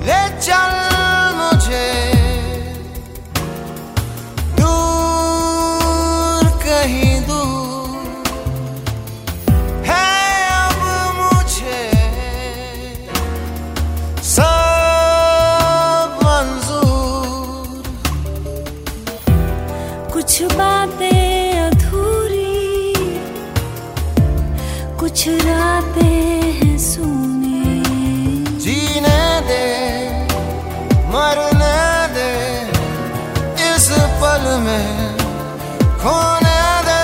ले चल मुझे दूर, कहीं दूर है अब मुझे सब मंजूर। कुछ बातें अधूरी, कुछ रातें हैं सूनी। जीने दे, मरने दे, इस पल में खोने दे।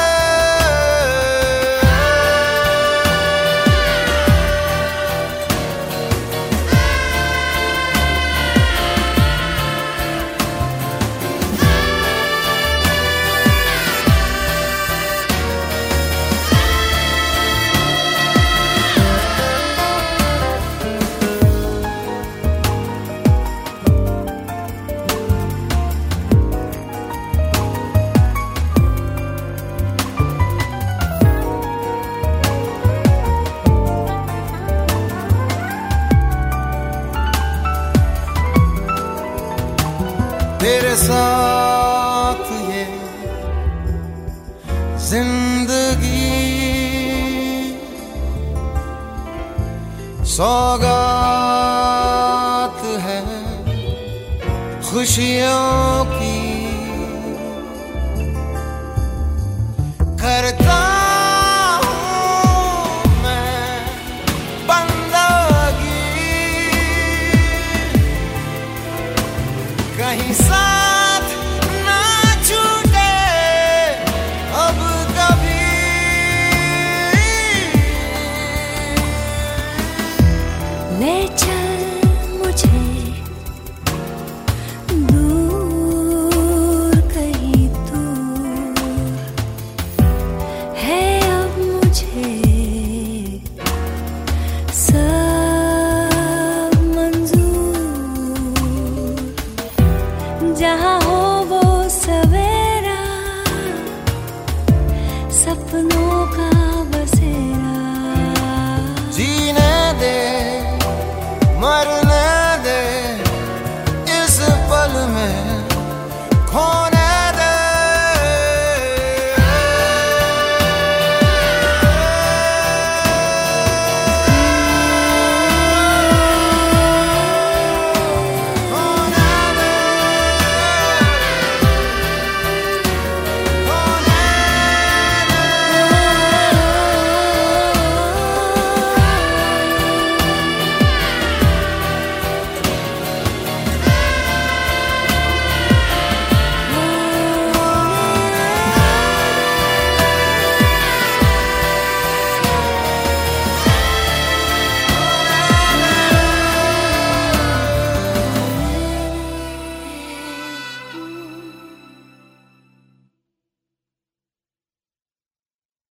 तेरे साथ ये जिंदगी सौगात है खुशियों की। करता हूँ मैं बंदगी, कहीं साथ ना छूटे अब कभी। ले चल मुझे दूर, कहीं दूर है अब मुझे सब मंजूर। जहाँ हो वो सवेरा, सपनों का बसेरा। जीने दे, मरने दे, इस पल में खो